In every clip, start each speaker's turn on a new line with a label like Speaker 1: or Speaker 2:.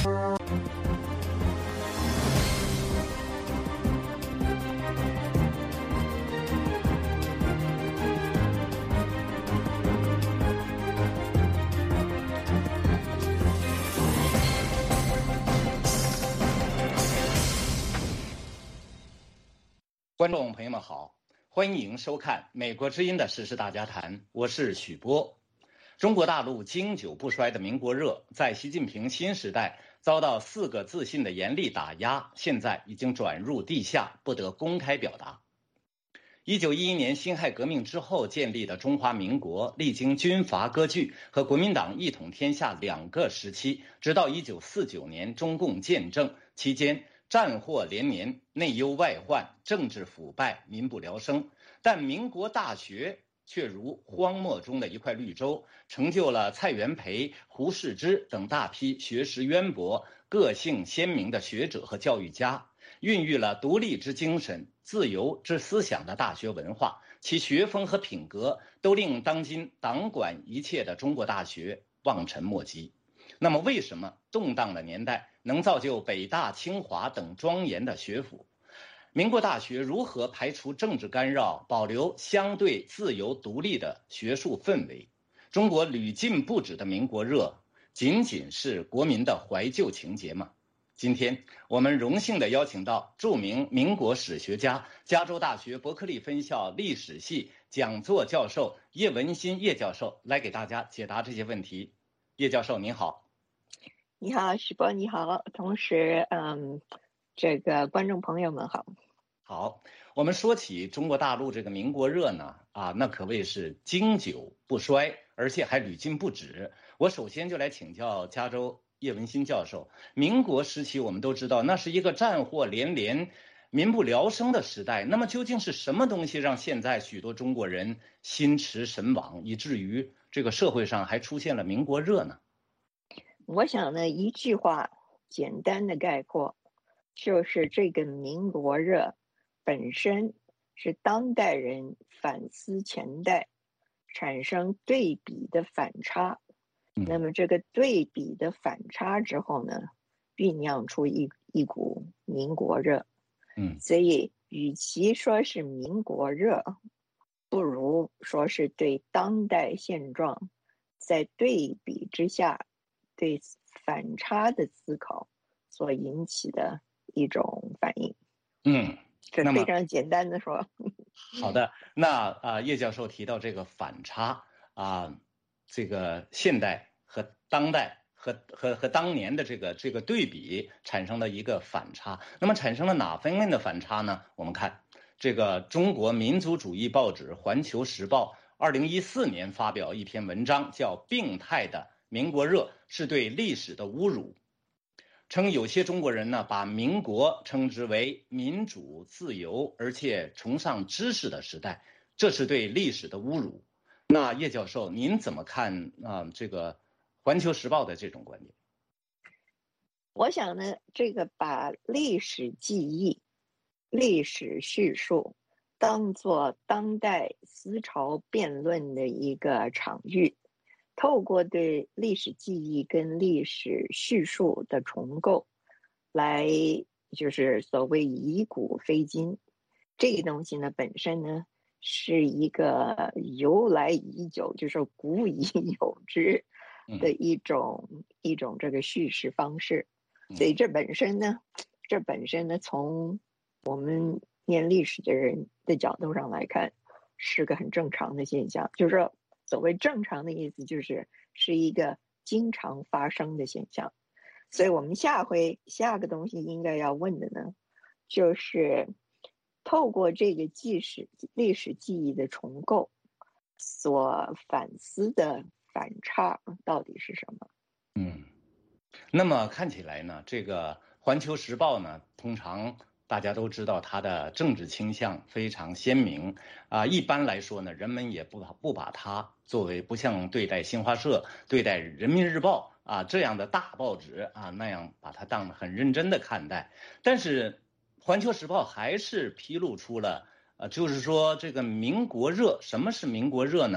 Speaker 1: 观众朋友们好，欢迎收看美国之音的时事大家谈，我是许波。中国大陆经久不衰的民国热，在习近平新时代遭到4个自信的严厉打压，现在已经转入地下，不得公开表达。1911年辛亥革命之后建立的中华民国，历经军阀割据和国民党一统天下2个时期，直到1949年中共建政期间，战祸连连，内忧外患，政治腐败，民不聊生。但民国大学却如荒漠中的一块绿洲，成就了蔡元培、胡适之等大批学识渊博、个性鲜明的学者和教育家，孕育了独立之精神、自由之思想的大学文化，其学风和品格都令当今党管一切的中国大学望尘莫及。那么为什么动荡的年代能造就北大、清华等庄严的学府？民国大学如何排除政治干扰，保留相对自由独立的学术氛围？中国屡禁不止的民国热，仅仅是国民的怀旧情节吗？今天我们荣幸地邀请到著名民国史学家、加州大学伯克利分校历史系讲座教授叶文新叶教授来给大家解答这些问题。叶教授您好。
Speaker 2: 你好，许波，你好，同时这个观众朋友们好。
Speaker 1: 好，我们说起中国大陆这个民国热呢，那可谓是经久不衰，而且还屡禁不止。我首先就来请教加州叶文新教授，民国时期我们都知道那是一个战祸连连、民不聊生的时代，那么究竟是什么东西让现在许多中国人心驰神往，以至于这个社会上还出现了民国热呢？
Speaker 2: 我想呢，一句话简单的概括，就是这个民国热本身是当代人反思前代，产生对比的反差。那么这个对比的反差之后呢，酝酿出一股民国热。所以与其说是民国热，不如说是对当代现状在对比之下对反差的思考所引起的一种反应。这非常简单的说。
Speaker 1: 好的，那叶教授提到这个反差这个现代和当代和当年的这个对比产生了一个反差。那么产生了哪方面的反差呢？我们看这个中国民族主义报纸《环球时报》2014年发表一篇文章，叫《病态的民国热是对历史的侮辱》，称有些中国人呢把民国称之为民主自由而且崇尚知识的时代，这是对历史的侮辱。那叶教授您怎么看这个环球时报的这种观点？
Speaker 2: 我想呢，这个把历史记忆、历史叙述当作当代思潮辩论的一个场域，透过对历史记忆跟历史叙述的重构，来就是所谓以古非今。这个东西呢，本身呢是一个由来已久，就是古已有之的一种这个叙事方式。所以这本身呢，从我们念历史的人的角度上来看，是个很正常的现象。就是说，所谓正常的意思，是一个经常发生的现象。所以我们下个东西应该要问的呢，就是透过这个历史记忆的重构所反思的反差到底是什么？
Speaker 1: 那么看起来呢，这个《环球时报》呢，通常大家都知道它的政治倾向非常鲜明一般来说呢，人们也不把它作为不像对待新华社、对待人民日报这样的大报纸那样把它当很认真的看待。但是《环球时报》还是披露出了就是说这个民国热。什么是民国热呢？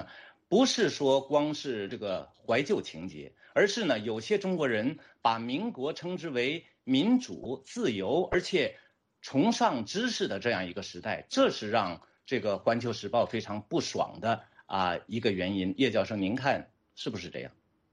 Speaker 1: 不是说光是这个怀旧情节，而是呢，有些中国人把民国称之为民主、自由，而且崇尚知识的这样一个时代，这是让这个《环球时报》非常不爽的一个原因。叶教授，您看是不是这样？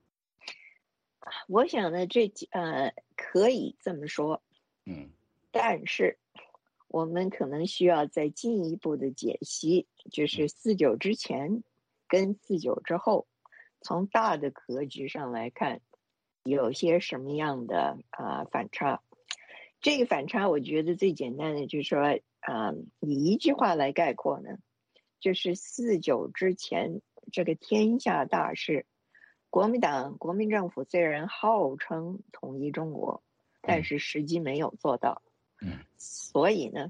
Speaker 2: 我想呢，可以这么说，但是我们可能需要再进一步的解析，就是49之前跟49之后，从大的格局上来看，有些什么样的反差？这个反差，我觉得最简单的就是说，以一句话来概括呢，就是49之前这个天下大事。国民党、国民政府虽然号称统一中国，但是实际没有做到。所以呢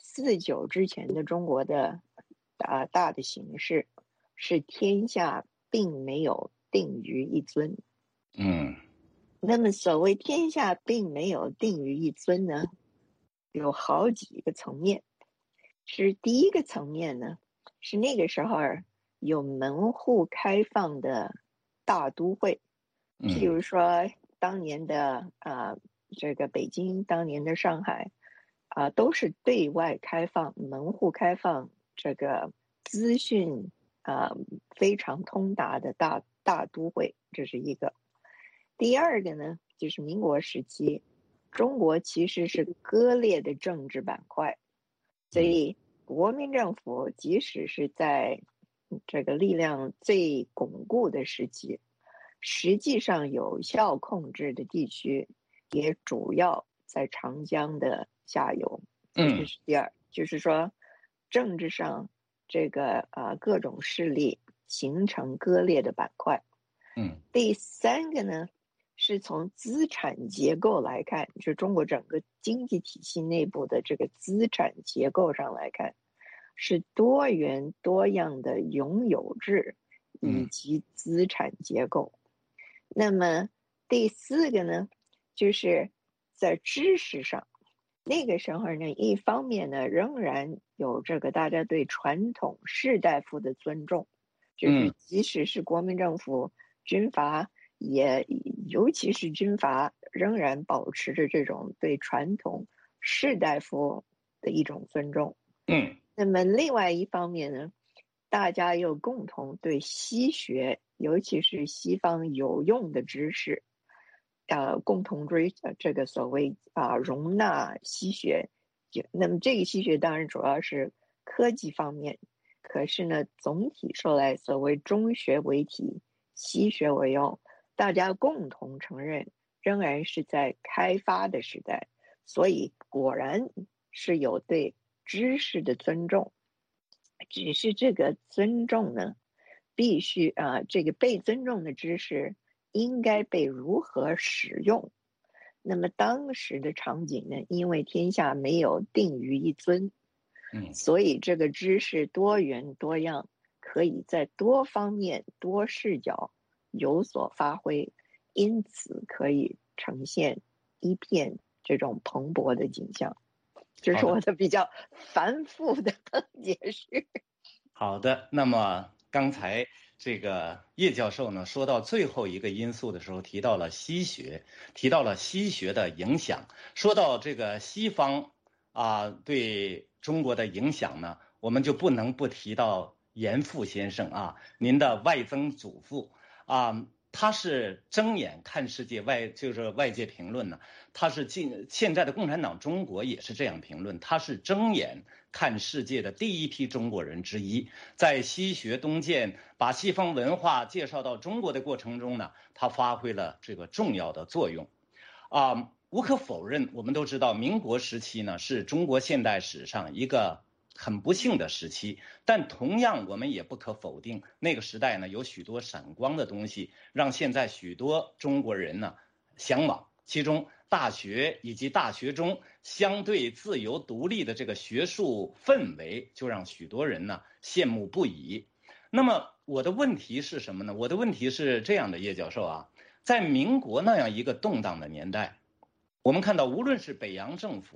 Speaker 2: ，49之前的中国的大的形势是天下并没有定于一尊。那么所谓天下并没有定于一尊呢，有好几个层面。是第一个层面呢，是那个时候有门户开放的大都会，譬如说当年的这个北京，当年的上海，都是对外开放、门户开放，这个资讯非常通达的大都会，这是一个。第二个呢，就是民国时期，中国其实是割裂的政治板块，所以国民政府即使是在这个力量最巩固的时期，实际上有效控制的地区也主要在长江的下游。这是第二，就是说政治上这个各种势力形成割裂的板块。第三个呢，是从资产结构来看，就中国整个经济体系内部的这个资产结构上来看，是多元多样的拥有制以及资产结构。那么第四个呢，就是在知识上，那个时候呢，一方面呢，仍然有这个大家对传统士大夫的尊重，就是即使是国民政府军阀，也尤其是军阀，仍然保持着这种对传统士大夫的一种尊重。那么另外一方面呢，大家又共同对西学，尤其是西方有用的知识，共同这个所谓容纳西学。那么这个西学当然主要是科技方面，可是呢，总体说来，所谓中学为体，西学为用，大家共同承认，仍然是在开发的时代，所以果然是有对知识的尊重，只是这个尊重呢，必须这个被尊重的知识应该被如何使用。那么当时的场景呢，因为天下没有定于一尊，所以这个知识多元多样，可以在多方面、多视角有所发挥，因此可以呈现一片这种蓬勃的景象。这是我的比较繁复的解释。
Speaker 1: 好的，那么刚才这个叶教授呢，说到最后一个因素的时候，提到了西学，提到了西学的影响。说到这个西方对中国的影响呢，我们就不能不提到严复先生您的外曾祖父他是睁眼看世界，就是外界评论呢，他是现在的共产党中国也是这样评论，他是睁眼看世界的第一批中国人之一，在西学东渐，把西方文化介绍到中国的过程中呢，他发挥了这个重要的作用无可否认，我们都知道民国时期呢是中国现代史上一个很不幸的时期，但同样我们也不可否定，那个时代呢有许多闪光的东西，让现在许多中国人呢向往。其中大学以及大学中相对自由独立的这个学术氛围，就让许多人呢羡慕不已。那么我的问题是什么呢？我的问题是这样的，叶教授在民国那样一个动荡的年代，我们看到无论是北洋政府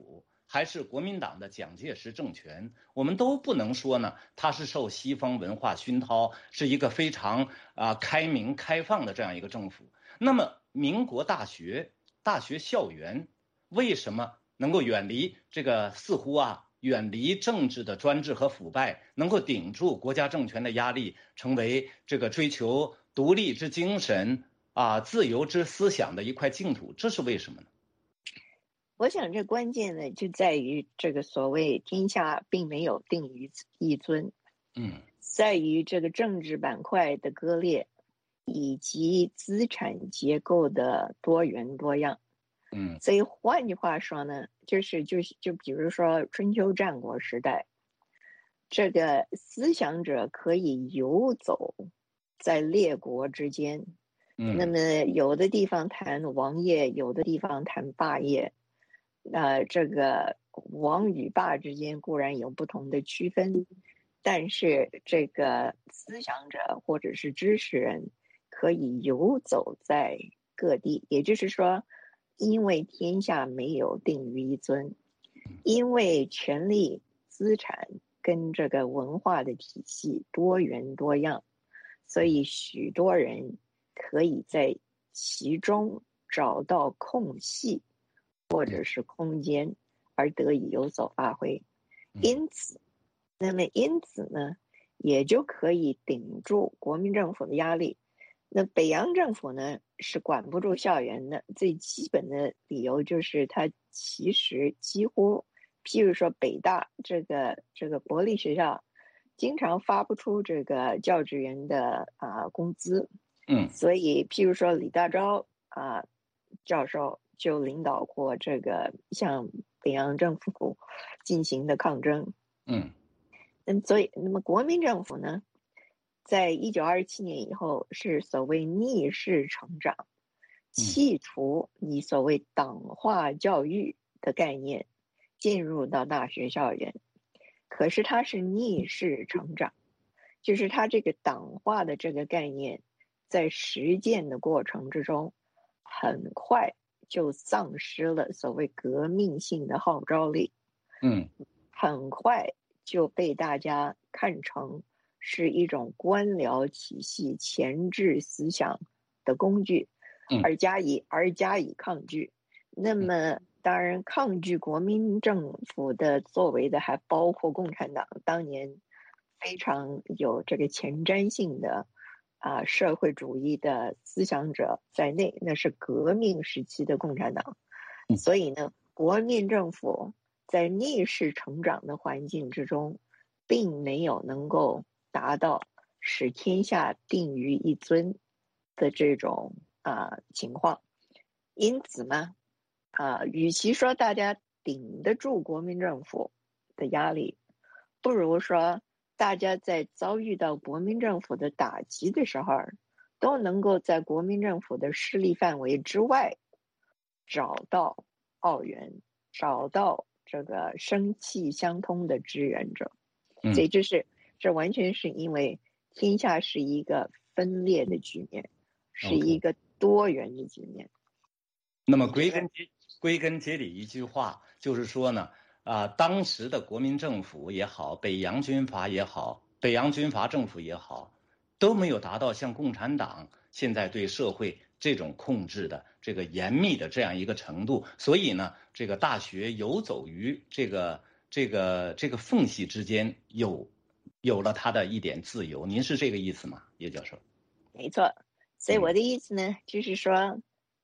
Speaker 1: 还是国民党的蒋介石政权，我们都不能说呢，它是受西方文化熏陶，是一个非常开明开放的这样一个政府。那么，民国大学校园为什么能够远离这个似乎远离政治的专制和腐败，能够顶住国家政权的压力，成为这个追求独立之精神自由之思想的一块净土？这是为什么呢？
Speaker 2: 我想这关键呢，就在于这个所谓天下并没有定于一尊，在于这个政治板块的割裂，以及资产结构的多元多样。所以换句话说呢，就比如说春秋战国时代，这个思想者可以游走在列国之间，那么有的地方谈王业，有的地方谈霸业。这个王与霸之间固然有不同的区分，但是这个思想者或者是知识人可以游走在各地，也就是说，因为天下没有定于一尊，因为权力、资产跟这个文化的体系多元多样，所以许多人可以在其中找到空隙或者是空间，而得以有所发挥。因此呢，也就可以顶住国民政府的压力。那北洋政府呢，是管不住校园的。最基本的理由就是它其实几乎，譬如说北大这个国立学校，经常发不出这个教职员的工资。所以譬如说李大钊教授就领导过这个向北洋政府进行的抗争。那么国民政府呢，在1927年以后是所谓逆势成长，弃除你所谓党化教育的概念，进入到大学校园。可是它是逆势成长，就是它这个党化的这个概念，在实践的过程之中，很快就丧失了所谓革命性的号召力。很快就被大家看成是一种官僚体系钳制思想的工具，而加以抗拒。那么当然抗拒国民政府的作为的还包括共产党当年非常有这个前瞻性的社会主义的思想者在内，那是革命时期的共产党。所以呢，国民政府在逆势成长的环境之中，并没有能够达到使天下定于一尊的这种情况。因此呢，与其说大家顶得住国民政府的压力，不如说大家在遭遇到国民政府的打击的时候，都能够在国民政府的势力范围之外找到奥援，找到这个生气相通的支援者。所以这完全是因为天下是一个分裂的局面，是一个多元的局面。
Speaker 1: 那么归根结底一句话就是说呢，当时的国民政府也好，北洋军阀也好，北洋军阀政府也好，都没有达到像共产党现在对社会这种控制的这个严密的这样一个程度，所以呢，这个大学游走于这个缝隙之间，有了它的一点自由。您是这个意思吗，叶教授？
Speaker 2: 没错。所以我的意思呢，就是说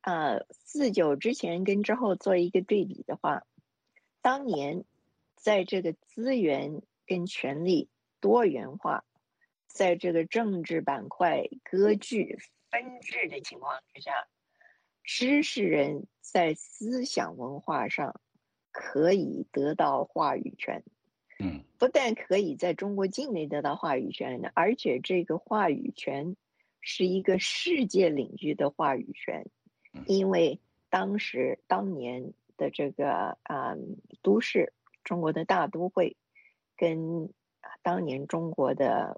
Speaker 2: 49之前跟之后做一个对比的话，当年在这个资源跟权力多元化，在这个政治板块割据分治的情况之下，知识人在思想文化上可以得到话语权。不但可以在中国境内得到话语权，而且这个话语权是一个世界领域的话语权。因为当年的这个都市，中国的大都会，跟当年中国的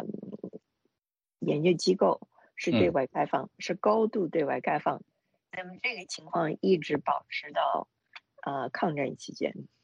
Speaker 2: 研究机构是对外开放，是高度对外开放。那么这个情况一直保持到抗战期间。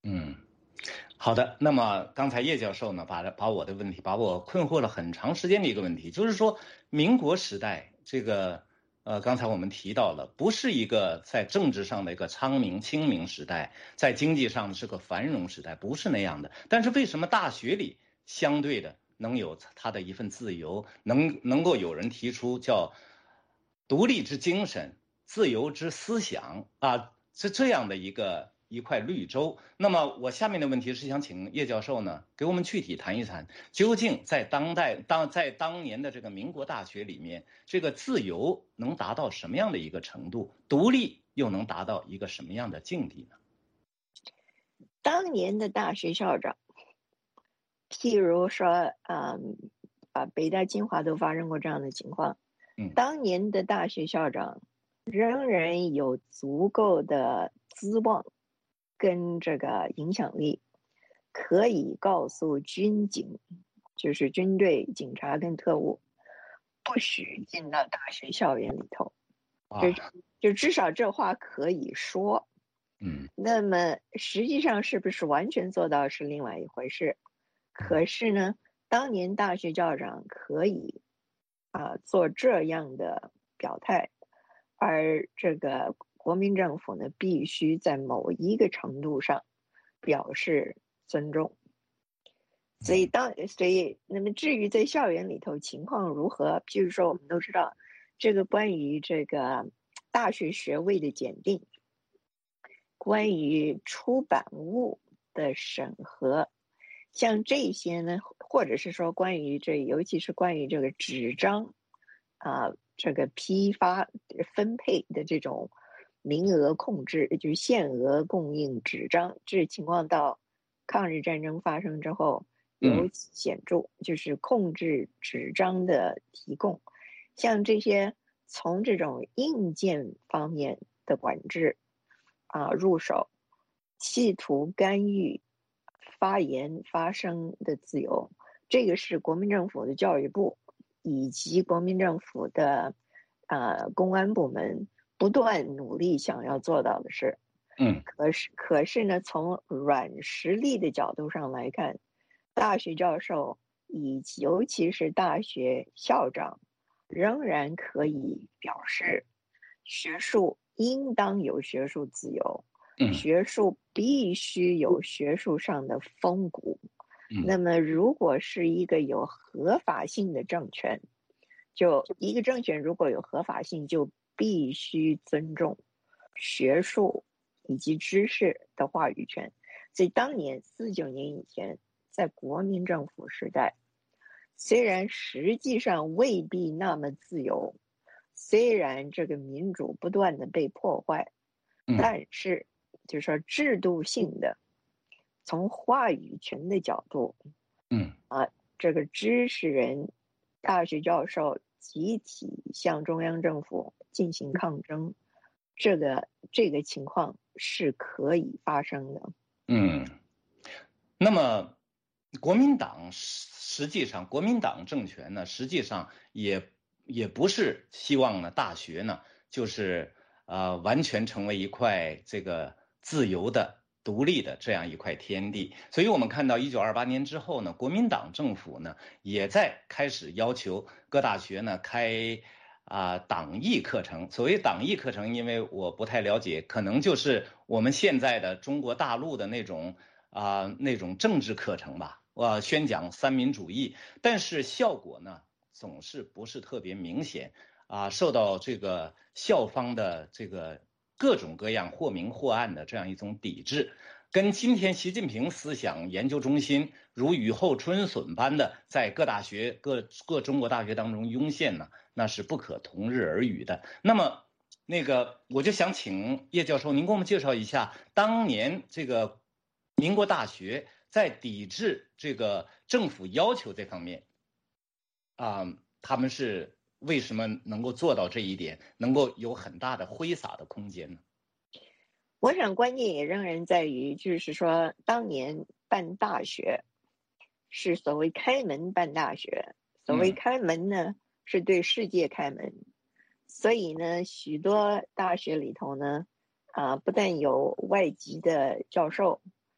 Speaker 1: 嗯，好的。那么刚才叶教授呢，把我的问题，把我困惑了很长时间的一个问题，就是说民国时代这个刚才我们提到了，不是一个在政治上的一个昌明清明时代，在经济上是个繁荣时代，不是那样的。但是为什么大学里相对的能有他的一份自由，能够有人提出叫独立之精神、自由之思想啊，是这样的一块绿洲。那么我下面的问题是想请叶教授呢，给我们具体谈一谈，究竟在当年的这个民国大学里面，这个自由能达到什么样的一个程度，独立又能达到一个什么样的境地呢？
Speaker 2: 当年的大学校长，譬如说，北大、清华都发生过这样的情况。当年的大学校长仍然有足够的资望跟这个影响力，可以告诉军警，就是军队、警察跟特务，不许进到大学校园里头。就至少这话可以说。那么实际上是不是完全做到是另外一回事。可是呢，当年大学校长可以做这样的表态，而这个国民政府呢，必须在某一个程度上表示尊重。所以那么至于在校园里头情况如何，譬如说我们都知道，这个关于这个大学学位的检定，关于出版物的审核，像这些呢，或者是说关于尤其是关于这个纸张这个批发分配的这种名额控制，就是限额供应纸张，这情况到抗日战争发生之后尤其显著，就是控制纸张的提供，像这些从这种硬件方面的管制入手，企图干预发言发声的自由，这个是国民政府的教育部以及国民政府的公安部门不断努力想要做到的事。可是呢，从软实力的角度上来看，大学教授尤其是大学校长仍然可以表示，学术应当有学术自由，学术必须有学术上的风骨。那么如果是一个有合法性的政权，就一个政权如果有合法性，就必须尊重学术以及知识的话语权。所以当年49年以前，在国民政府时代，虽然实际上未必那么自由，虽然这个民主不断的被破坏，但是就是说制度性的，从话语权的角度，这个知识人、大学教授集体向中央政府进行抗争，这个情况是可以发生的。
Speaker 1: 那么国民党政权呢，实际上也不是希望呢大学呢就是完全成为一块这个自由的独立的这样一块天地。所以我们看到1928年之后呢，国民党政府呢也在开始要求各大学呢开党艺课程。所谓党艺课程，因为我不太了解，可能就是我们现在的中国大陆的那种政治课程吧，宣讲三民主义，但是效果呢总是不是特别明显受到这个校方的这个各种各样或明或暗的这样一种抵制，跟今天习近平思想研究中心如雨后春笋般的在各中国大学当中涌现呢，那是不可同日而语的。那么我就想请叶教授您给我们介绍一下当年这个民国大学在抵制这个政府要求这方面他们是为什么能够做到这一点，能够有很大的挥洒的空间呢？
Speaker 2: 我想关键也仍然在于，就是说当年办大学是所谓开门办大学，所谓开门呢是对世界开门，所以呢许多大学里头呢不但有外籍的教授，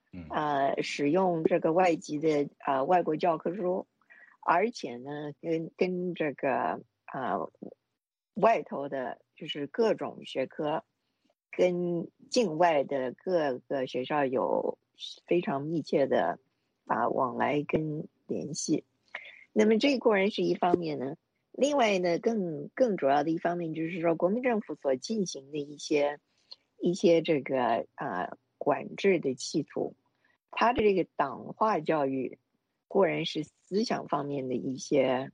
Speaker 2: 使用这个外籍的外国教科书，而且呢，跟这个外头的，就是各种学科，跟境外的各个学校有非常密切的往来跟联系。那么这固然是一方面呢，另外呢，更主要的一方面就是说，国民政府所进行的一些这个管制的企图，它的这个党化教育固然是思想方面的一些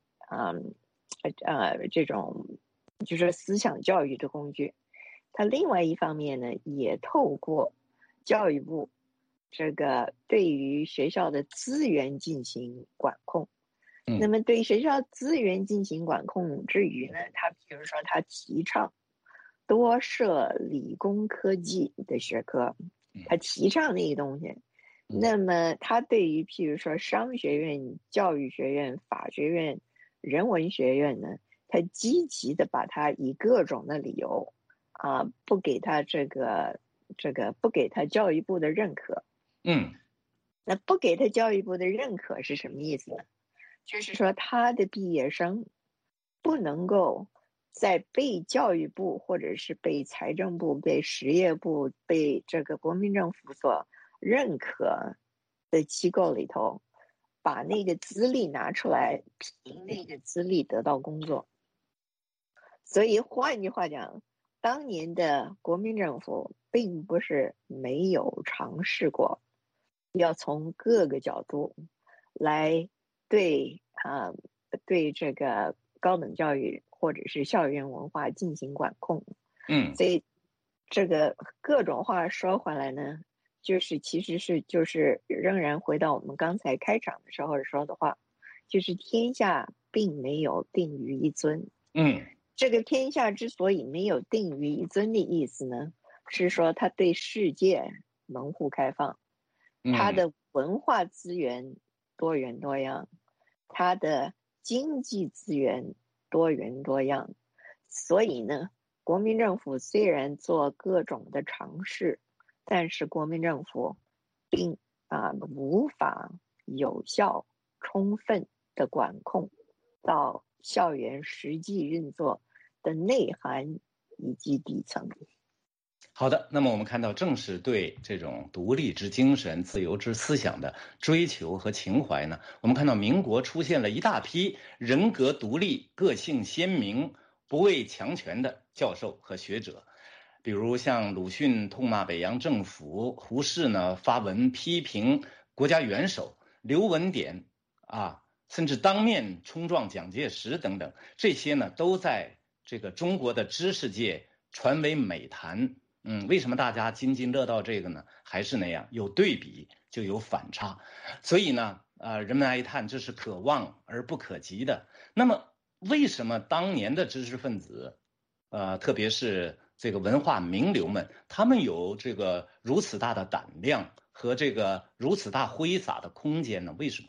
Speaker 2: 这种就是思想教育的工具，它另外一方面呢，也透过教育部这个对于学校的资源进行管控。那么对学校资源进行管控之余呢，他比如说他提倡多设理工科技的学科，他提倡那个东西。那么他对于譬如说商学院、教育学院、法学院、人文学院呢，他积极的把它以各种的理由不给他不给他教育部的认可。那不给他教育部的认可是什么意思呢？就是说他的毕业生不能够在被教育部或者是被财政部、被实业部、被这个国民政府所认可的机构里头，把那个资历拿出来，凭那个资历得到工作。所以换句话讲，当年的国民政府并不是没有尝试过要从各个角度来对这个高等教育或者是校园文化进行管控。所以这个各种话说回来呢，其实是仍然回到我们刚才开场的时候说的话，就是天下并没有定于一尊。这个天下之所以没有定于一尊的意思呢，是说它对世界门户开放，它的文化资源多元多样，它的经济资源多元多样。所以呢，国民政府虽然做各种的尝试，但是国民政府并无法有效充分的管控到校园实际运作的内涵以及底层。
Speaker 1: 好的，那么我们看到，正是对这种独立之精神、自由之思想的追求和情怀呢，我们看到民国出现了一大批人格独立、个性鲜明、不畏强权的教授和学者，比如像鲁迅痛骂北洋政府，胡适呢发文批评国家元首，刘文典甚至当面冲撞蒋介石等等，这些呢都在这个中国的知识界传为美谈。为什么大家津津乐道这个呢？还是那样，有对比就有反差，所以呢，人们哀叹这是可望而不可及的。那么，为什么当年的知识分子，特别是这个文化名流们，他们有这个如此大的胆量和这个如此大挥洒的空间呢？为什么？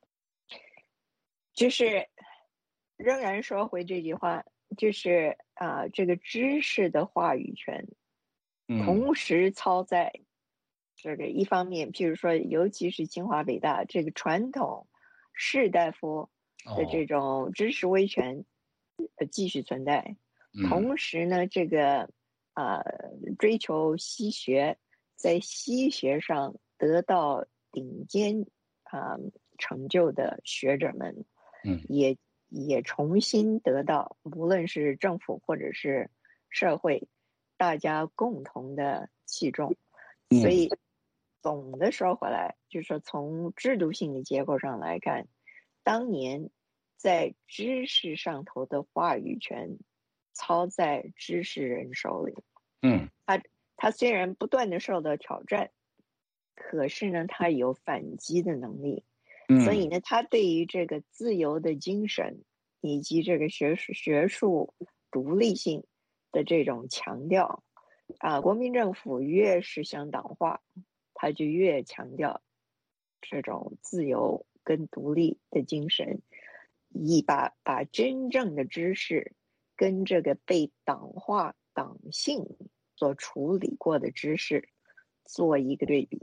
Speaker 2: 就是仍然说回这句话，就是这个知识的话语权。同时操在这个一方面，譬如说，尤其是清华北大这个传统士大夫的这种知识威权继续存在。同时呢，这个追求西学，在西学上得到顶尖成就的学者们，也重新得到，无论是政府或者是社会，大家共同的器重。所以总的说回来，就是说从制度性的结构上来看，当年在知识上头的话语权操在知识人手里。他虽然不断的受到挑战，可是呢，他有反击的能力。所以呢，他对于这个自由的精神以及这个学术独立性的这种强调，国民政府越是想党化，他就越强调这种自由跟独立的精神，以把真正的知识跟这个被党化党性所处理过的知识做一个对比。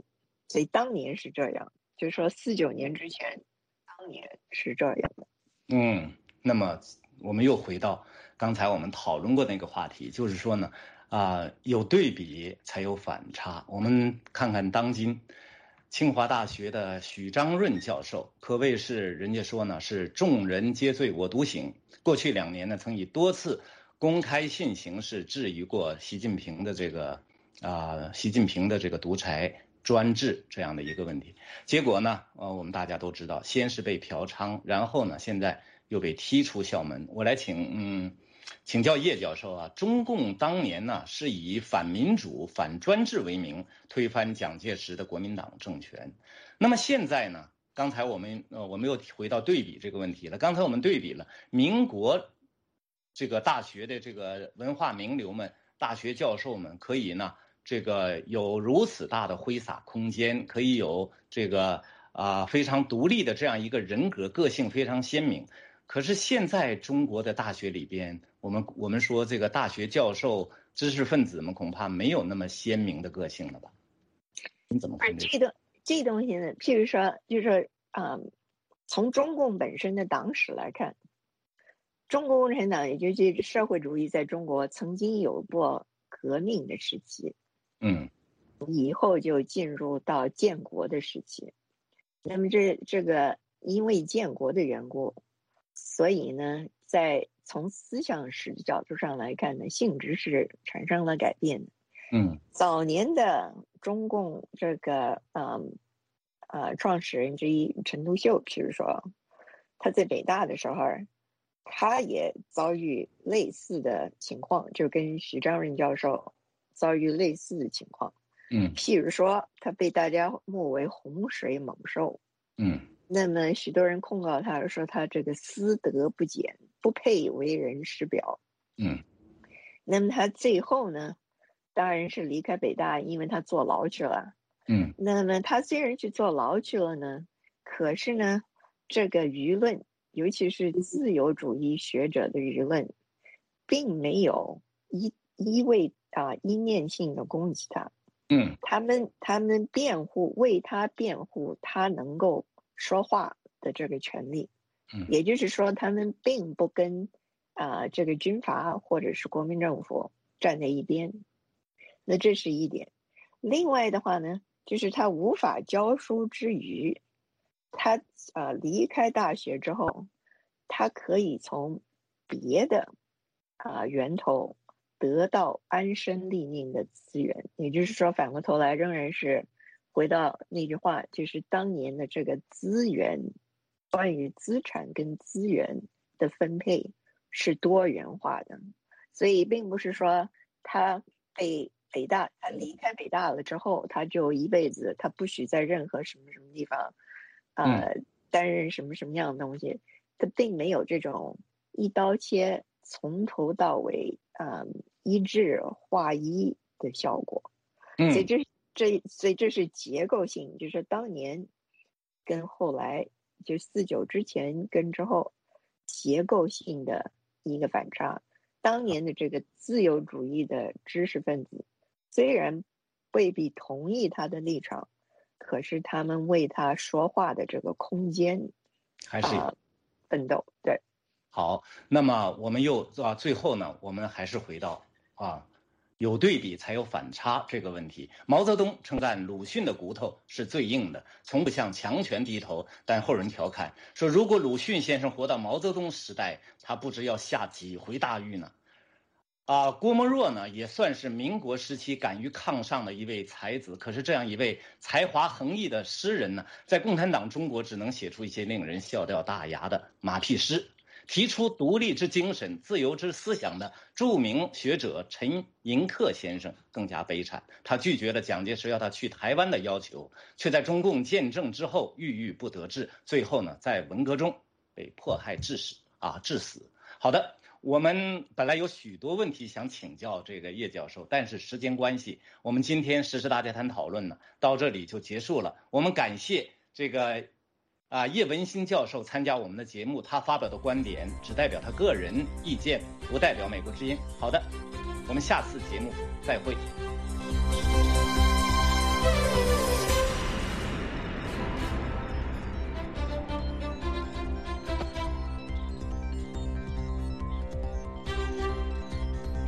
Speaker 2: 所以当年是这样，就是说49年之前，当年是这样的。
Speaker 1: 那么我们又回到刚才我们讨论过那个话题，就是说呢，有对比才有反差。我们看看当今清华大学的许章润教授，可谓是人家说呢是众人皆醉我独醒。过去2年呢，曾以多次公开信形式质疑过习近平的这个独裁专制这样的一个问题。结果呢，我们大家都知道，先是被嫖娼，然后呢，现在又被踢出校门。我来请教叶教授啊，中共当年呢是以反民主、反专制为名推翻蒋介石的国民党政权。那么现在呢，刚才我们又回到对比这个问题了。刚才我们对比了民国这个大学的这个文化名流们、大学教授们，可以呢这个有如此大的挥洒空间，可以有这个非常独立的这样一个人格，个性非常鲜明。可是现在中国的大学里边，我们说这个大学教授、知识分子们恐怕没有那么鲜明的个性了吧？你怎么看这个？
Speaker 2: 这东西呢，譬如说，就是从中共本身的党史来看，中国共产党也就是社会主义在中国曾经有过革命的时期，以后就进入到建国的时期。那么这个因为建国的缘故，所以呢，从思想史的角度上来看呢，性质是产生了改变的。早年的中共这个创始人之一陈独秀，譬如说他在北大的时候，他也遭遇类似的情况，就跟许章润教授遭遇类似的情况。譬如说他被大家目为洪水猛兽。那么许多人控告他说他这个私德不检，不配为人师表。那么他最后呢，当然是离开北大，因为他坐牢去了。那么他虽然去坐牢去了呢，可是呢，这个舆论，尤其是自由主义学者的舆论，并没有一面性的攻击他。他们为他辩护他能够说话的这个权利。也就是说，他们并不跟这个军阀或者是国民政府站在一边。那这是一点。另外的话呢，就是他无法教书之余，他离开大学之后，他可以从别的源头得到安身立命的资源。也就是说，反过头来仍然是回到那句话，就是当年的这个资源，关于资产跟资源的分配是多元化的。所以并不是说他离开北大了之后，他就一辈子他不许在任何什么什么地方担任什么什么样的东西。他并没有这种一刀切从头到尾一致划一的效果。所以这是结构性，就是当年跟后来，就49之前跟之后结构性的一个反差。当年的这个自由主义的知识分子虽然未必同意他的立场，可是他们为他说话的这个空间
Speaker 1: 还是
Speaker 2: 奋斗。对，
Speaker 1: 好，那么我们又最后呢，我们还是回到有对比才有反差这个问题。毛泽东称赞鲁迅的骨头是最硬的，从不向强权低头。但后人调侃说，如果鲁迅先生活到毛泽东时代，他不知要下几回大狱呢。郭沫若呢，也算是民国时期敢于抗上的一位才子。可是这样一位才华横溢的诗人呢，在共产党中国只能写出一些令人笑掉大牙的马屁诗。提出独立之精神、自由之思想的著名学者陈寅恪先生更加悲惨，他拒绝了蒋介石要他去台湾的要求，却在中共建政之后郁郁不得志，最后呢，在文革中被迫害致死。好的，我们本来有许多问题想请教这个叶教授，但是时间关系，我们今天时事大家谈讨论呢到这里就结束了。我们感谢这个叶文新教授参加我们的节目，他发表的观点只代表他个人意见，不代表美国之音。好的，我们下次节目再会。